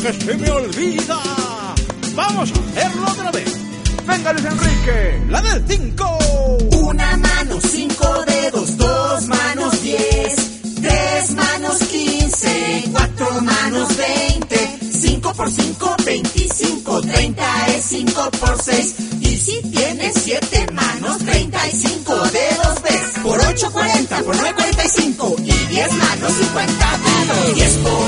que se me olvida. Vamos a hacerlo otra vez. Venga, Luis Enrique, la del 5. Una mano, 5 dedos, 2 manos, 10, 3 manos, 15, 4 manos, 20, 5 por 5, 25, 30 es 5 por 6. Y si tienes 7 manos, 35 dedos ves. Por 8, 40, por 9, 45. Y 10 manos, 50 dedos. 10 por